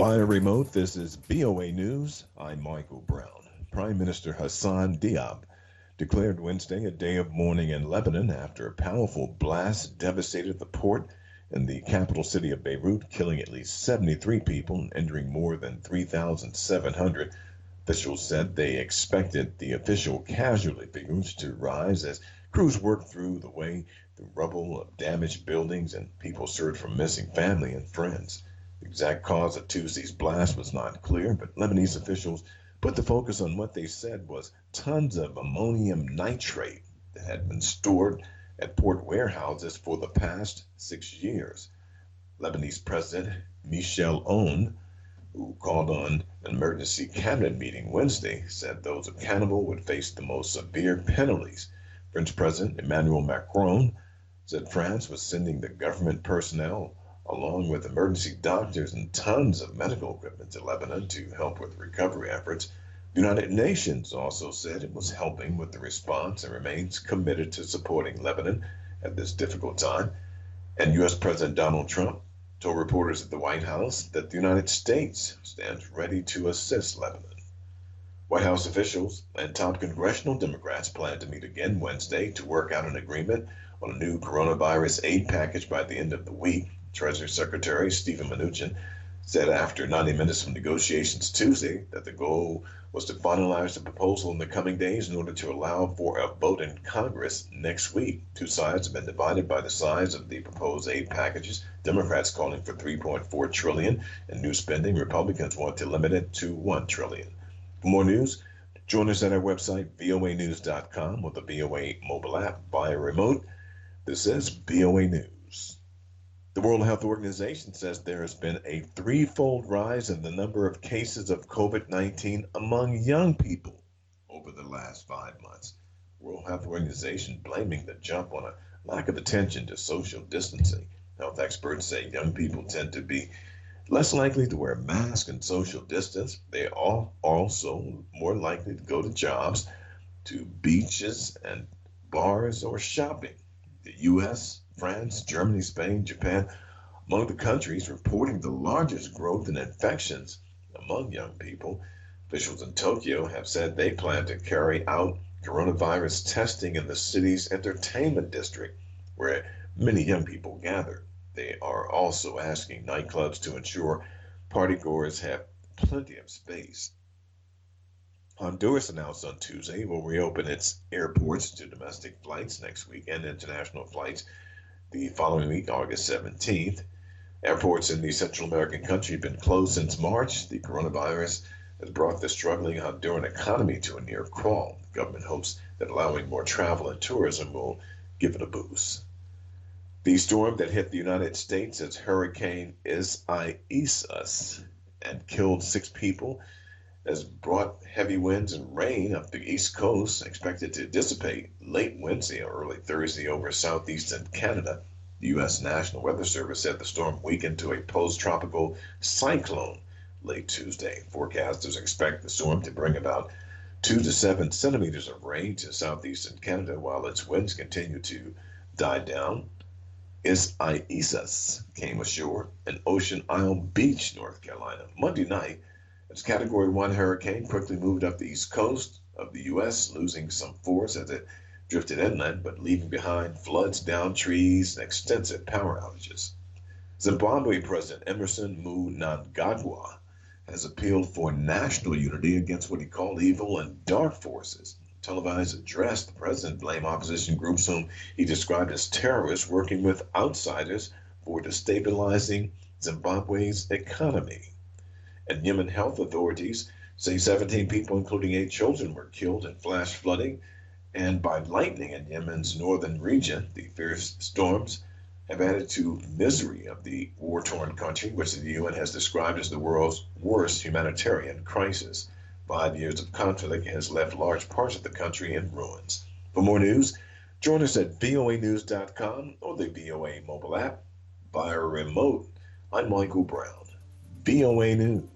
Via remote, this is BOA News. I'm Michael Brown. Prime Minister Hassan Diab declared Wednesday a day of mourning in Lebanon after a powerful blast devastated the port in the capital city of Beirut, killing at least 73 people and injuring more than 3,700. Officials said they expected the official casualty figures to rise as crews worked through the rubble of damaged buildings and people searched for missing family and friends. The exact cause of Tuesday's blast was not clear, but Lebanese officials put the focus on what they said was tons of ammonium nitrate that had been stored at port warehouses for the past 6 years. Lebanese President Michel Aoun, who called on an emergency cabinet meeting Wednesday, said those accountable would face the most severe penalties. French President Emmanuel Macron said France was sending the government personnel along with emergency doctors and tons of medical equipment to Lebanon to help with recovery efforts. The United Nations also said it was helping with the response and remains committed to supporting Lebanon at this difficult time. And U.S. President Donald Trump told reporters at the White House that the United States stands ready to assist Lebanon. White House officials and top congressional Democrats plan to meet again Wednesday to work out an agreement on a new coronavirus aid package by the end of the week. Treasury Secretary Stephen Mnuchin said after 90 minutes of negotiations Tuesday that the goal was to finalize the proposal in the coming days in order to allow for a vote in Congress next week. Two sides have been divided by the size of the proposed aid packages. Democrats calling for $3.4 trillion in new spending. Republicans want to limit it to $1 trillion. For more news, join us at our website, voanews.com, with the VOA mobile app via remote. This is BOA News. The World Health Organization says there has been a threefold rise in the number of cases of COVID-19 among young people over the last 5 months. The World Health Organization blaming the jump on a lack of attention to social distancing. Health experts say young people tend to be less likely to wear masks and social distance. They are also more likely to go to jobs, to beaches and bars, or shopping. The U.S., France, Germany, Spain, Japan, among the countries reporting the largest growth in infections among young people. Officials in Tokyo have said they plan to carry out coronavirus testing in the city's entertainment district, where many young people gather. They are also asking nightclubs to ensure partygoers have plenty of space. Honduras announced on Tuesday it will reopen its airports to domestic flights next week and international flights the following week, August 17th. Airports in the Central American country have been closed since March. The coronavirus has brought the struggling Honduran economy to a near crawl. The government hopes that allowing more travel and tourism will give it a boost. The storm that hit the United States as Hurricane Isaias and killed 6 people has brought heavy winds and rain up the East Coast, expected to dissipate late Wednesday or early Thursday over southeastern Canada. The U.S. National Weather Service said the storm weakened to a post-tropical cyclone late Tuesday. Forecasters expect the storm to bring about 2 to 7 centimeters of rain to southeastern Canada while its winds continue to die down. Isaias came ashore in Ocean Isle Beach, North Carolina, Monday night. Its Category 1 hurricane quickly moved up the east coast of the U.S., losing some force as it drifted inland, but leaving behind floods, downed trees, and extensive power outages. Zimbabwe President Emerson Mnangagwa has appealed for national unity against what he called evil and dark forces. Televised address, the president blamed opposition groups whom he described as terrorists working with outsiders for destabilizing Zimbabwe's economy. And Yemen health authorities say 17 people, including 8 children, were killed in flash flooding and by lightning in Yemen's northern region. The fierce storms have added to misery of the war-torn country, which the UN has described as the world's worst humanitarian crisis. 5 years of conflict has left large parts of the country in ruins. For more news, join us at voanews.com or the VOA mobile app via remote. I'm Michael Brown, VOA News.